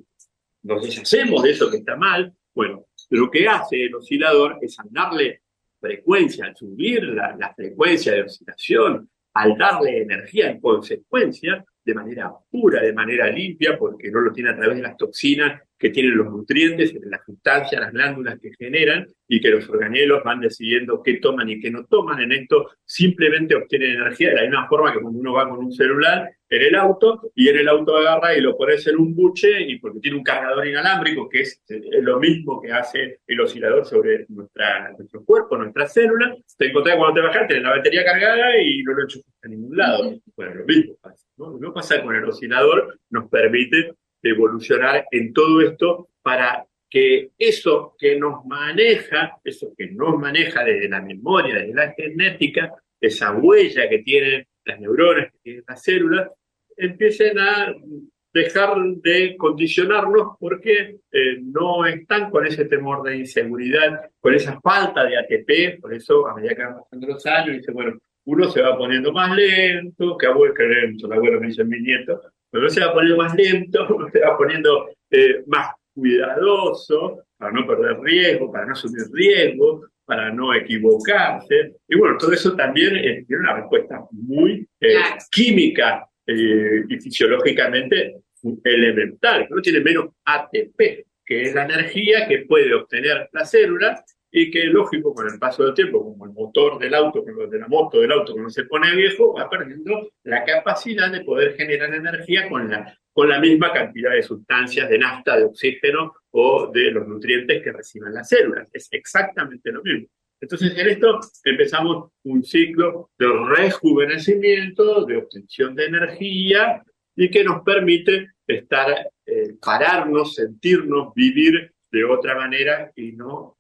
nos deshacemos de eso que está mal. Bueno, lo que hace el oscilador es al darle frecuencia, al subir la, la frecuencia de oscilación, al darle energía en consecuencia, de manera pura, de manera limpia, porque no lo tiene a través de las toxinas que tienen los nutrientes, las sustancias, las glándulas que generan, y que los organelos van decidiendo qué toman y qué no toman. En esto simplemente obtienen energía de la misma forma que cuando uno va con un celular en el auto, y en el auto agarra y lo pones en un buche, y porque tiene un cargador inalámbrico, que es, es lo mismo que hace el oscilador sobre nuestra, nuestro cuerpo, nuestras células. Te encontrás cuando te bajás, tenés la batería cargada y no lo enchufas a ningún lado. Bueno, lo mismo pasa, ¿no? Lo mismo pasa con el oscilador, nos permite evolucionar en todo esto para que eso que nos maneja, eso que nos maneja desde la memoria, desde la genética, esa huella que tienen las neuronas, que tienen las células, empiecen a dejar de condicionarnos porque eh, no están con ese temor de inseguridad, con esa falta de A T P. Por eso, a medida que van pasando los años, dice, bueno, uno se va poniendo más lento, que abuelo que lento, el abuelo me dice mi nieto, pero uno se va poniendo más lento, uno se va poniendo eh, más cuidadoso, para no perder riesgo, para no asumir riesgo, para no equivocarse. Y bueno, todo eso también eh, tiene una respuesta muy eh, química eh, y fisiológicamente elemental. Uno tiene menos A T P, que es la energía que puede obtener la célula, y que, lógico, con el paso del tiempo, como el motor del auto, de la moto del auto, cuando se pone viejo, va perdiendo la capacidad de poder generar energía con la, con la misma cantidad de sustancias, de nafta, de oxígeno o de los nutrientes que reciben las células. Es exactamente lo mismo. Entonces, en esto empezamos un ciclo de rejuvenecimiento, de obtención de energía, y que nos permite estar, eh, pararnos, sentirnos, vivir de otra manera y no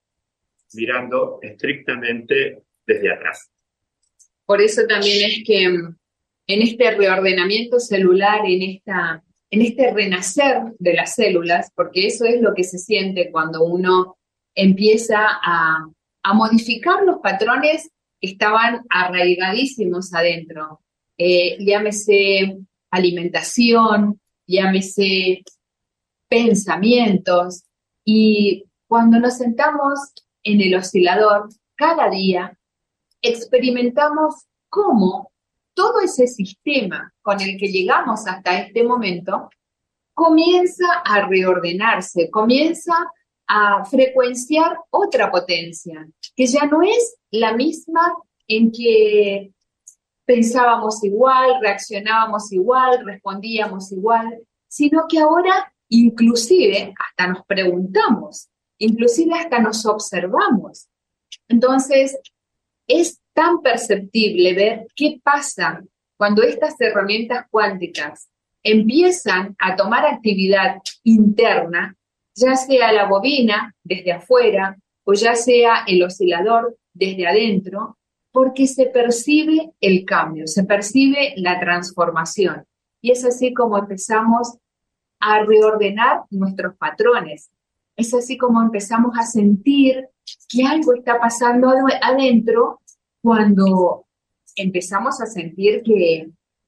mirando estrictamente desde atrás. Por eso también es que en este reordenamiento celular, en, esta, en este renacer de las células, porque eso es lo que se siente cuando uno empieza a, a modificar los patrones que estaban arraigadísimos adentro. Eh, llámese alimentación, llámese pensamientos, y cuando nos sentamos en el oscilador cada día, experimentamos cómo todo ese sistema con el que llegamos hasta este momento comienza a reordenarse, comienza a frecuenciar otra potencia, que ya no es la misma en que pensábamos igual, reaccionábamos igual, respondíamos igual, sino que ahora inclusive hasta nos preguntamos, inclusive hasta nos observamos. Entonces, es tan perceptible ver qué pasa cuando estas herramientas cuánticas empiezan a tomar actividad interna, ya sea la bobina desde afuera o ya sea el oscilador desde adentro, porque se percibe el cambio, se percibe la transformación. Y es así como empezamos a reordenar nuestros patrones. Es así como empezamos a sentir que algo está pasando adentro cuando empezamos a sentir que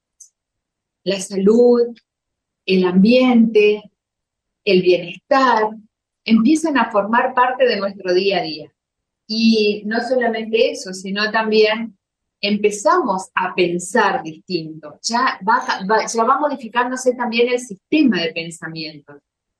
la salud, el ambiente, el bienestar empiezan a formar parte de nuestro día a día. Y no solamente eso, sino también empezamos a pensar distinto. Ya va, va, ya va modificándose también el sistema de pensamientos.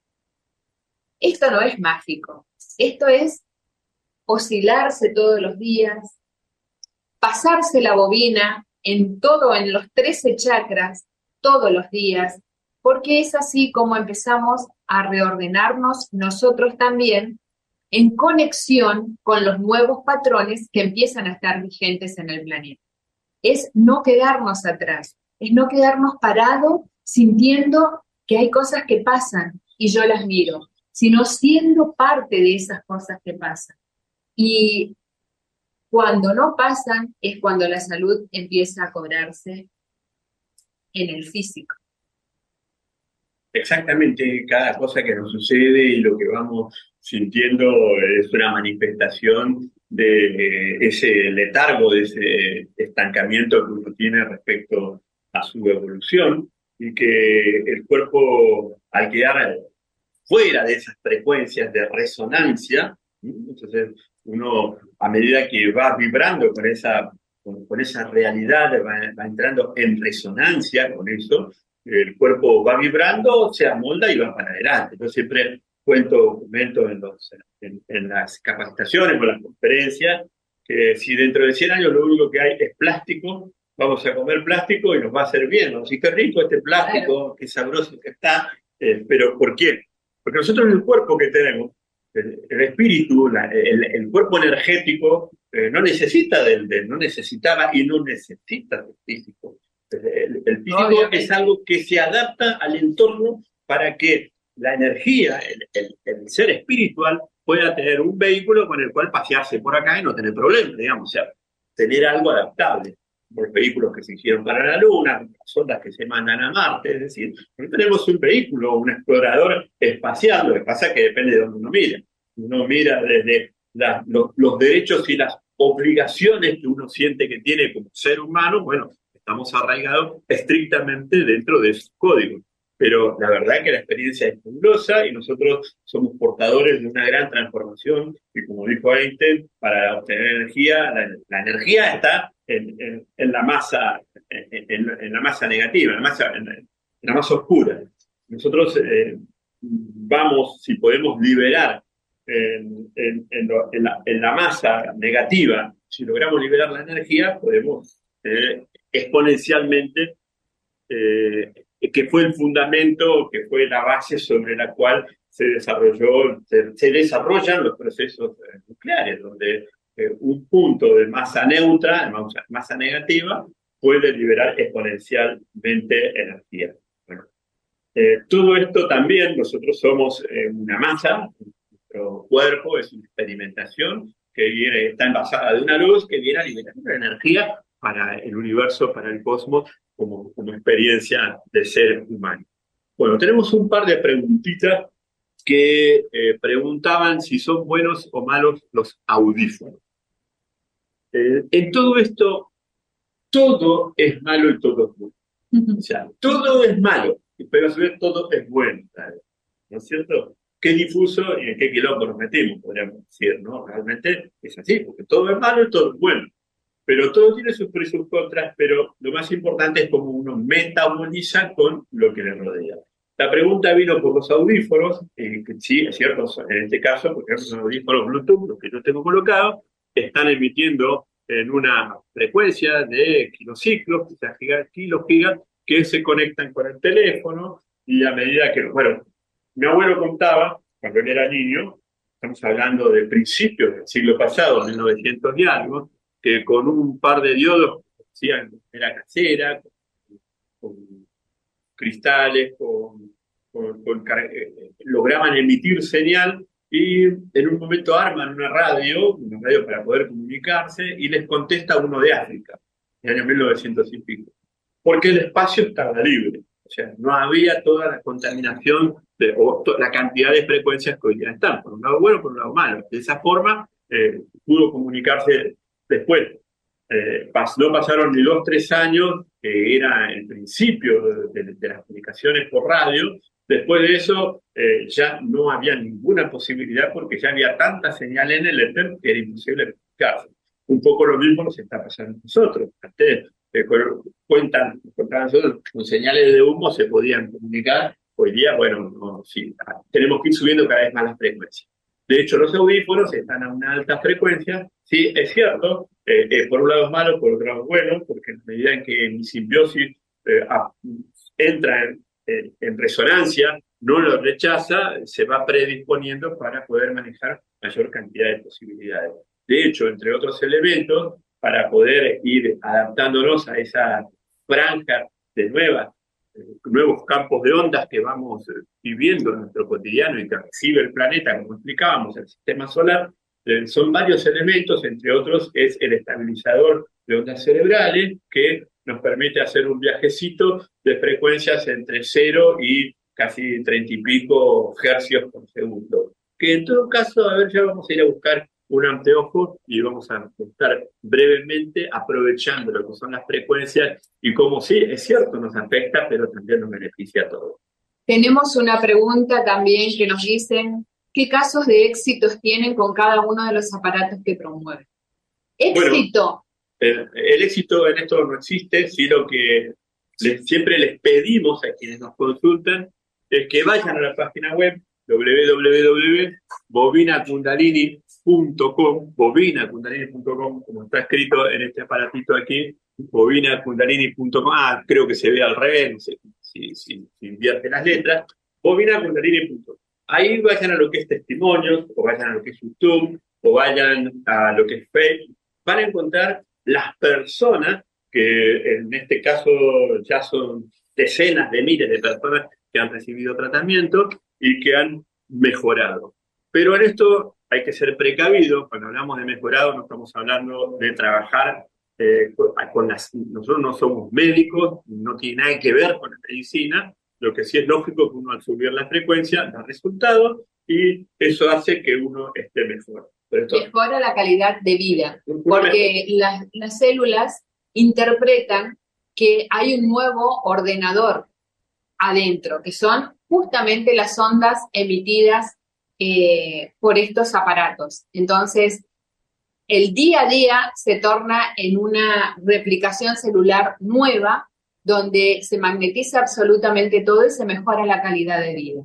Esto no es mágico. Esto es oscilarse todos los días, pasarse la bobina en todo, en los trece chakras, todos los días, porque es así como empezamos a reordenarnos nosotros también en conexión con los nuevos patrones que empiezan a estar vigentes en el planeta. Es no quedarnos atrás, es no quedarnos parados sintiendo que hay cosas que pasan y yo las miro, sino siendo parte de esas cosas que pasan. Y cuando no pasan es cuando la salud empieza a cobrarse en el físico. Exactamente, cada cosa que nos sucede y lo que vamos sintiendo es una manifestación de ese letargo, de ese estancamiento que uno tiene respecto a su evolución, y que el cuerpo, al quedar fuera de esas frecuencias de resonancia, entonces uno, a medida que va vibrando con esa, con, con esa realidad, va, va entrando en resonancia con eso, el cuerpo va vibrando, se amolda y va para adelante. Yo siempre cuento, comento en, los, en, en las capacitaciones o las conferencias, que si dentro de cien años lo único que hay es plástico, vamos a comer plástico y nos va a hacer bien. ¿No? Sí, qué rico este plástico, qué sabroso que está, eh, pero ¿por qué? Porque nosotros el cuerpo que tenemos, el, el espíritu, la, el, el cuerpo energético, eh, no necesita del, del, no necesitaba y no necesita del físico. El, el físico Obviamente. Es algo que se adapta al entorno para que la energía, el, el, el ser espiritual, pueda tener un vehículo con el cual pasearse por acá y no tener problemas, digamos, o sea, tener algo adaptable. Los vehículos que se hicieron para la Luna, las sondas que se mandan a Marte, es decir, no tenemos un vehículo, un explorador espacial, lo que pasa es que depende de donde uno mira. Uno mira desde la, los, los derechos y las obligaciones que uno siente que tiene como ser humano, bueno, estamos arraigados estrictamente dentro de esos códigos. Pero la verdad es que la experiencia es fabulosa y nosotros somos portadores de una gran transformación. Y como dijo Einstein, para obtener energía, la, la energía está en, en, en la masa, en, en, en la masa negativa, en la masa, en, en la masa oscura. Nosotros eh, vamos, si podemos liberar en, en, en, lo, en, la, en la masa negativa, si logramos liberar la energía, podemos eh, exponencialmente eh, que fue el fundamento, que fue la base sobre la cual se desarrolló, se, se desarrollan los procesos eh, nucleares, donde eh, un punto de masa neutra, masa, masa negativa, puede liberar exponencialmente energía. Bueno, eh, todo esto también, nosotros somos eh, una masa, nuestro cuerpo es una experimentación que viene, está envasada de una luz que viene a liberar la energía para el universo, para el cosmos, como, como experiencia de ser humano. Bueno, tenemos un par de preguntitas que eh, preguntaban si son buenos o malos los audífonos. Eh, en todo esto, todo es malo y todo es bueno. O sea, todo es malo, pero a su vez todo es bueno, ¿sabes? ¿No es cierto? Qué difuso y en qué quilombo nos metimos, podríamos decir, ¿no? Realmente es así, porque todo es malo y todo es bueno. Pero todo tiene sus pros y sus contras, pero lo más importante es cómo uno metaboliza con lo que le rodea. La pregunta vino por los audífonos, eh, que sí, es cierto, en este caso, porque son audífonos Bluetooth, los que yo tengo colocados, están emitiendo en una frecuencia de kilociclos, quizás gigas, kilos, gigas, que se conectan con el teléfono, y a medida que, bueno, mi abuelo contaba, cuando él era niño, estamos hablando de principios del siglo pasado, mil novecientos y algo, que con un par de diodos hacían era casera, con, con cristales, con, con, con eh, lograban emitir señal y en un momento arman una radio, una radio para poder comunicarse y les contesta uno de África, en el año mil novecientos y pico, porque el espacio estaba libre, o sea, no había toda la contaminación de, o to, la cantidad de frecuencias que hoy ya están, por un lado bueno, por un lado malo. De esa forma eh, pudo comunicarse. Después, eh, pas, no pasaron ni dos, tres años, que era el principio de, de, de las comunicaciones por radio. Después de eso, eh, ya no había ninguna posibilidad porque ya había tanta señal en el éter que era imposible comunicarse. Un poco lo mismo nos está pasando a nosotros. Antes, eh, cuentan, contaban nosotros, con señales de humo se podían comunicar. Hoy día, bueno, no, sí, tenemos que ir subiendo cada vez más las frecuencias. De hecho, los audífonos están a una alta frecuencia. Sí, es cierto, eh, eh, por un lado es malo, por otro lado es bueno, porque en la medida en que mi simbiosis eh, a, entra en, en, en resonancia, no lo rechaza, se va predisponiendo para poder manejar mayor cantidad de posibilidades. De hecho, entre otros elementos, para poder ir adaptándonos a esa franja de nuevas, eh, nuevos campos de ondas que vamos eh, viviendo en nuestro cotidiano y que recibe el planeta, como explicábamos, el sistema solar, eh, son varios elementos, entre otros es el estabilizador de ondas cerebrales que nos permite hacer un viajecito de frecuencias entre cero y casi treinta y pico hercios por segundo. Que en todo caso, a ver, ya vamos a ir a buscar un anteojo y vamos a estar brevemente aprovechando lo que son las frecuencias y cómo sí, es cierto, nos afecta, pero también nos beneficia a todos. Tenemos una pregunta también que nos dicen, ¿qué casos de éxitos tienen con cada uno de los aparatos que promueven? Éxito. Bueno, el, el éxito en esto no existe, sino que les, siempre les pedimos a quienes nos consultan es que vayan a la página web doble u doble u doble u punto bobina kundalini punto com, bobina kundalini punto com, como está escrito en este aparatito aquí, bobina kundalini punto com, ah, creo que se ve al revés, no sé si, si, si invierte las letras, bobina kundalini punto com. Ahí vayan a lo que es testimonios, o vayan a lo que es YouTube, o vayan a lo que es Facebook, van a encontrar las personas que en este caso ya son decenas de miles de personas que han recibido tratamiento y que han mejorado. Pero en esto hay que ser precavido. Cuando hablamos de mejorado no estamos hablando de trabajar eh, con las... Nosotros no somos médicos, no tiene nada que ver con la medicina. Lo que sí es lógico que uno al subir la frecuencia da resultados y eso hace que uno esté mejor. Pero esto, mejora la calidad de vida, porque las, las células interpretan que hay un nuevo ordenador adentro, que son justamente las ondas emitidas eh, por estos aparatos. Entonces, el día a día se torna en una replicación celular nueva, donde se magnetiza absolutamente todo y se mejora la calidad de vida.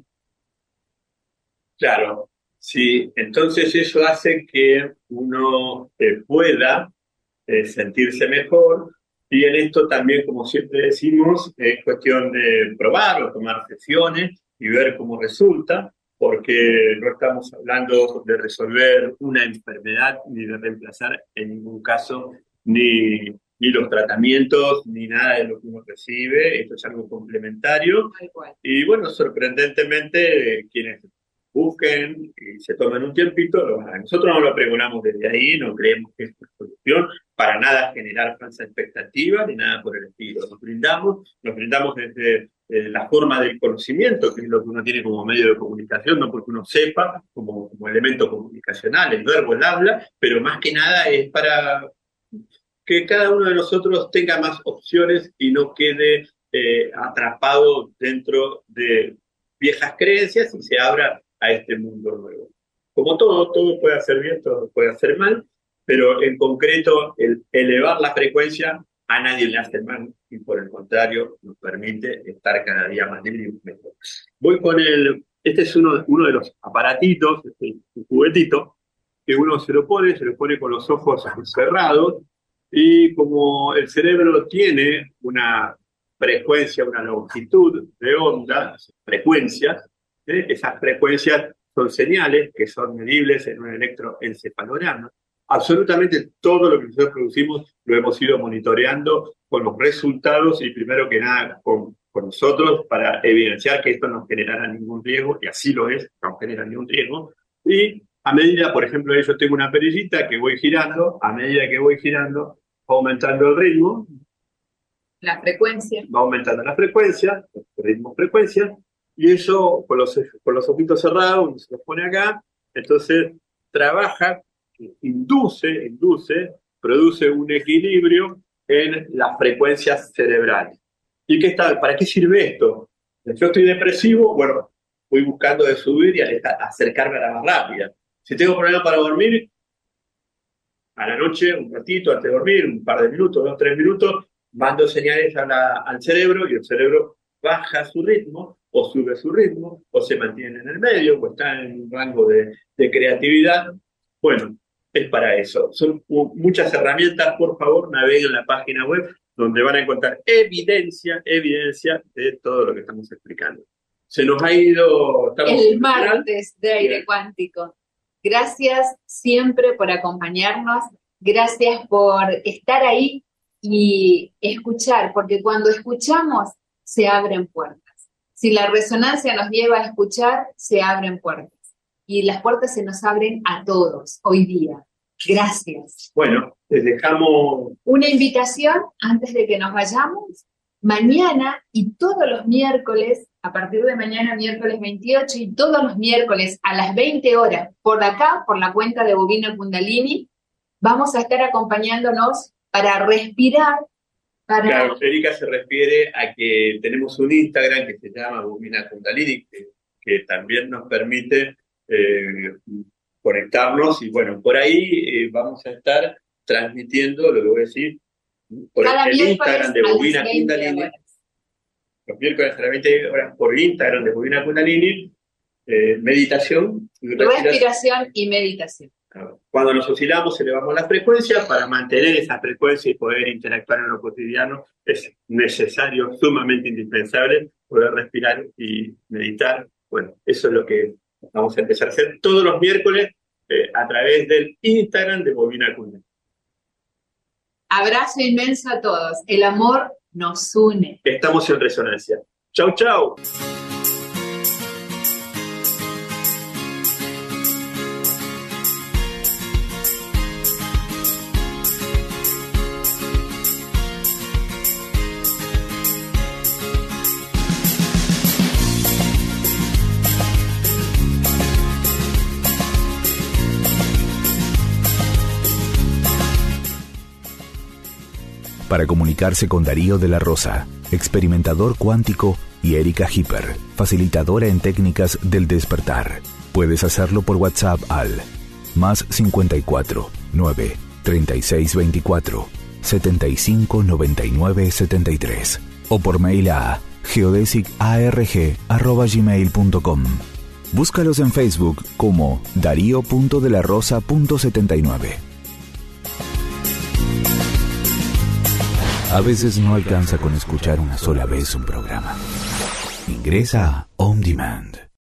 Claro, sí. Entonces eso hace que uno eh, pueda eh, sentirse mejor. Y en esto también, como siempre decimos, es cuestión de probar o tomar sesiones y ver cómo resulta, porque no estamos hablando de resolver una enfermedad ni de reemplazar en ningún caso ni, ni los tratamientos ni nada de lo que uno recibe. Esto es algo complementario. Y bueno, sorprendentemente, quienes busquen y se tomen un tiempito, lo hagan. Nosotros no lo pregonamos desde ahí, no creemos que es una solución para nada generar falsa expectativa ni nada por el estilo. Nos brindamos, nos brindamos desde eh, la forma del conocimiento, que es lo que uno tiene como medio de comunicación, no porque uno sepa, como, como elemento comunicacional, el verbo, el habla, pero más que nada es para que cada uno de nosotros tenga más opciones y no quede eh, atrapado dentro de viejas creencias y se abra a este mundo nuevo. Como todo, todo puede hacer bien, todo puede hacer mal, pero en concreto el elevar la frecuencia a nadie le hace mal y por el contrario nos permite estar cada día más libre y mejor. Voy con el, este es uno, uno de los aparatitos, este, un juguetito, que uno se lo pone, se lo pone con los ojos cerrados y como el cerebro tiene una frecuencia, una longitud de onda, frecuencias, ¿eh? Esas frecuencias son señales que son medibles en un electroencefalograma. Absolutamente todo lo que nosotros producimos lo hemos ido monitoreando con los resultados y primero que nada con, con nosotros para evidenciar que esto no generará ningún riesgo, y así lo es, no genera ningún riesgo. Y a medida, por ejemplo, yo tengo una perillita que voy girando, a medida que voy girando va aumentando el ritmo. La frecuencia. Va aumentando la frecuencia, el ritmo, frecuencia, y eso con los, con los ojitos cerrados, uno se los pone acá, entonces trabaja, induce, induce, produce un equilibrio en las frecuencias cerebrales. ¿Y qué está? ¿Para qué sirve esto? Yo estoy depresivo, bueno, voy buscando de subir y alejar, acercarme a la más rápida. Si tengo problemas para dormir, a la noche, un ratito antes de dormir, un par de minutos, dos, tres minutos, mando señales a la, al cerebro y el cerebro baja su ritmo, o sube su ritmo, o se mantiene en el medio, o está en un rango de, de creatividad. Bueno, es para eso. Son muchas herramientas, por favor, naveguen en la página web donde van a encontrar evidencia, evidencia de todo lo que estamos explicando. Se nos ha ido... El martes de Aire Cuántico. Gracias siempre por acompañarnos, gracias por estar ahí y escuchar, porque cuando escuchamos se abren puertas. Si la resonancia nos lleva a escuchar, se abren puertas. Y las puertas se nos abren a todos hoy día. Gracias. Bueno, les dejamos... Una invitación antes de que nos vayamos. Mañana y todos los miércoles, a partir de mañana, miércoles veintiocho, y todos los miércoles a las veinte horas, por acá, por la cuenta de Bobina Kundalini, vamos a estar acompañándonos para respirar. Para... Claro, Erika se refiere a que tenemos un Instagram que se llama Bobina Kundalini, que, que también nos permite eh, conectarnos, y bueno, por ahí eh, vamos a estar transmitiendo lo que voy a decir, por Cada el Instagram de Bobina Kundalini. horas. Los miércoles a las veinte horas por Instagram de Bobina Kundalini, eh, meditación y respiración. Respiración y meditación. Cuando nos oscilamos, elevamos la frecuencia. Para mantener esa frecuencia y poder interactuar en lo cotidiano, es necesario, sumamente indispensable, poder respirar y meditar. Bueno, eso es lo que vamos a empezar a hacer todos los miércoles eh, a través del Instagram de Bobina Kundalini. Abrazo inmenso a todos. El amor nos une. Estamos en resonancia. Chau, chau. Para comunicarse con Darío de la Rosa, experimentador cuántico, y Erika Hipper, facilitadora en técnicas del despertar. Puedes hacerlo por WhatsApp al más cincuenta y cuatro, nueve, treinta y seis veinticuatro, setenta y cinco noventa y nueve setenta y tres o por mail a geodesic arg arroba gmail punto com. Búscalos en Facebook como darío punto de la rosa punto setenta y nueve. A veces no alcanza con escuchar una sola vez un programa. Ingresa a On Demand.